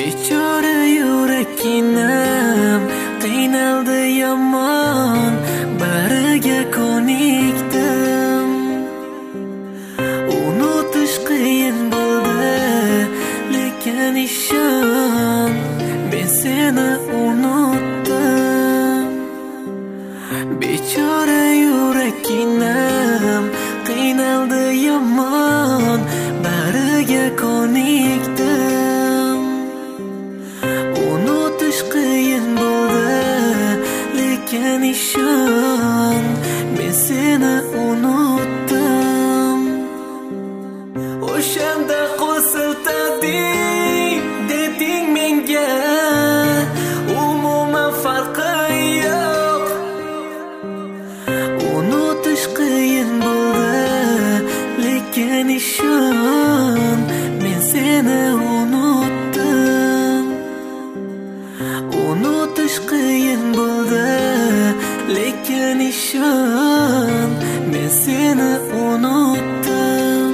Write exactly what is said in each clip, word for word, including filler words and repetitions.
Bechora yuraginam qiynaldi yomon, bariga ko'nikdim. Unutish qiyin bo'ldi, lekin ishon, men seni unutdim. Bechora yuraginam qiynaldi yomon, bariga ko'nikdim. Unutish qiyin bo'ldi, lekin ishon, men seni unutdim. O'shanda qo'l siltading, deding menga, umuman farqi yo'q. Unutish qiyin bo'ldi, lekin ishon, men seni unutdim. Unutish qiyin bo'ldi, lekin ishon, men seni unutdim.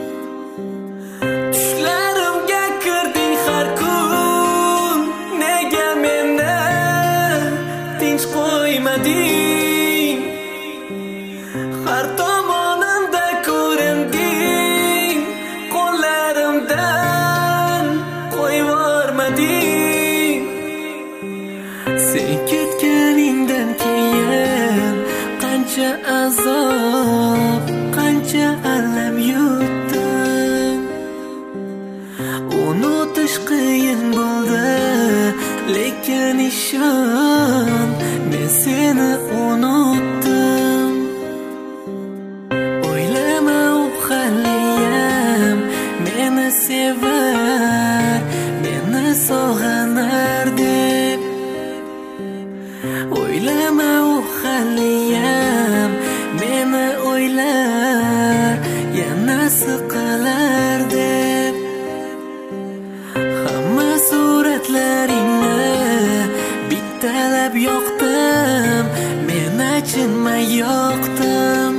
Tushlarimga kirding har kun, nega meni tinch qo'ymading? Har tomonimda ko'rinding, qo'llarimdan qo'yvormading. Sen ketganingdan keyin qancha azob, qancha alam yutdim. Unutish qiyin bo'ldi, lekin ishon, men seni unutdim. O'ylama u haliyam meni sevar, meni sog'anar deb. O'ylama u haliyam meni o'ylar, yana siqilar deb. Hamma suratlaringni bittalab yoqdim, men achinmay yoqdim.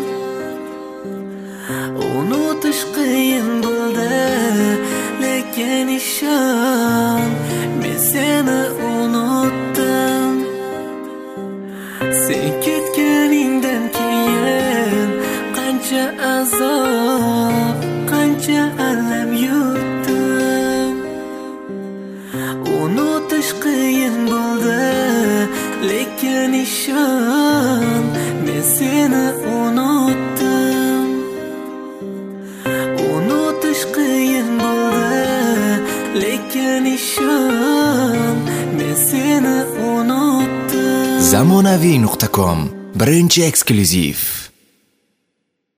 Unutish qiyin bo'ldi, lekin ishon, men seni unutdim. Sen ketganingdan keyin qancha azob, qancha alam yutdim. Unutish qiyin bo'ldi, lekin ishon, men seni unutdim. Unutish qiyin bo'ldi, lekin ishon, men seni unutdim. zamonaviy nuqta com birinchi eksklyuziv.